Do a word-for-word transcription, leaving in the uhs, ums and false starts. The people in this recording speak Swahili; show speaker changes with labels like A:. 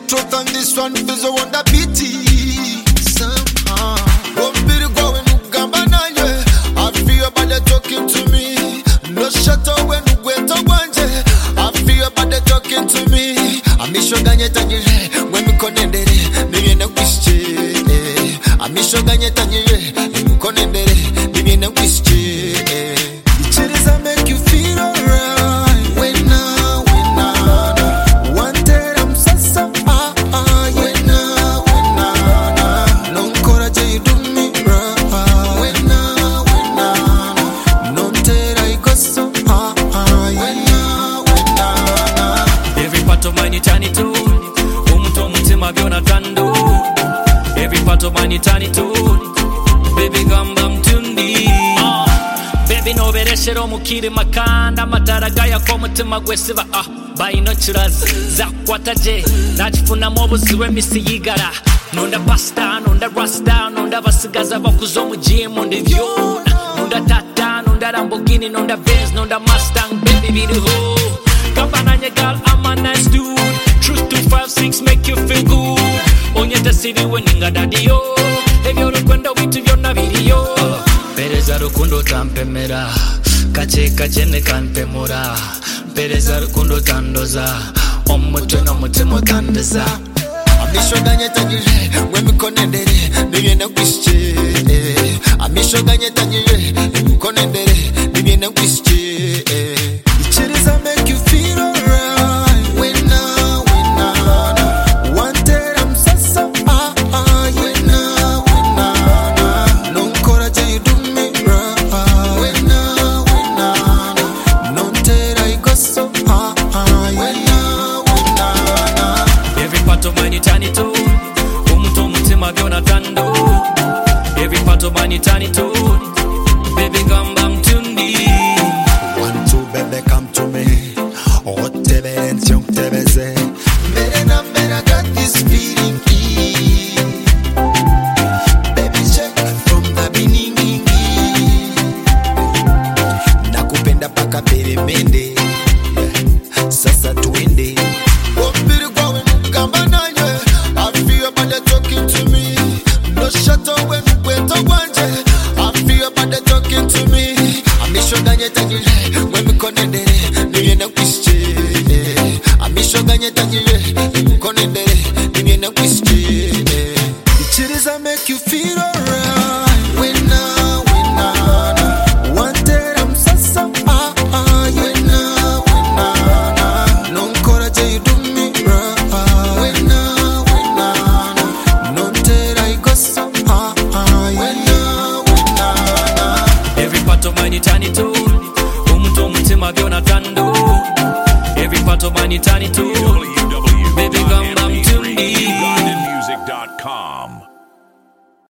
A: truth on this one is a wonder pity. Somehow, won't be the going ugamba na ye. I feel your body talking to me. No shut up when you wait to wanje. I feel your body talking to me. I miss your ganye tanyire when we connected. Maybe na wishe. I miss your ganye tanyire when we connected. Maybe na wishe. The chills I make you feel alright. When now, when now, wanted I'm so so ah ah. When now, when now, no courage you do me right. When now, when now, no tell I go so ah ah. When now, when now,
B: every part of my eternity, umuntu omutima byona tando. Every part of my eternity, baby gamba mtundi. Baby no bereshero omukiri makanda amatara gaya k'omutima gwesiba ah binoculars zakwataje nakifunamu obuzibu emisi yigara nonda pasta nonda rasta nonda basigaza bakuza omu gym ndivyona nonda tata nonda Lamborghini nonda Benz nonda Mustang baby biriho gamba nanye girl I'm a nice dude truth two five six make you feel good onyeta siriwe ninga dadiyo ebyolukwenda bitu byonna biriyo pereza rukundo tampemera kache kache ne kanpemura pereza rukundo tandoza omutwe n'omutima tandoza
A: amisho ganye tanyire when we connected. Maybe na wishe. Amisho ganye tanyire when we connected. Maybe na wishe. The chills I make you feel alright. When now, when now, wanted I'm so so ah ah. When now, when now, no courage you do me right. When now, when now, no tell I go so ah ah. When now, when now,
B: every part of my eternity umuntu omutima byona tando every part of my eternity baby gamba mtundi
A: want to baby come to me otebere ntyo tebeze mbere na mbere I got this feeling baby check from the beginning nakupenda paka peremende sasa tuende ombiri kwawe mugamba nanye I feel your body talking to me no shut up when you wait to wanje I feel your body talking to me I miss your ganye tanyire when we connected. Niye na wishe. I miss your ganye tanyire when we connected. Niye na wishe. The chills I make you feel alright. When now, when now, wanted I'm so so ah ah. When now, when now, no courage you do me right. When now, when now, no tell I go so ah ah. When now, when now,
B: every part of my eternity umuntu omutima byona tando every part of my eternity baby gamba mtundi
C: w w w dot music dot com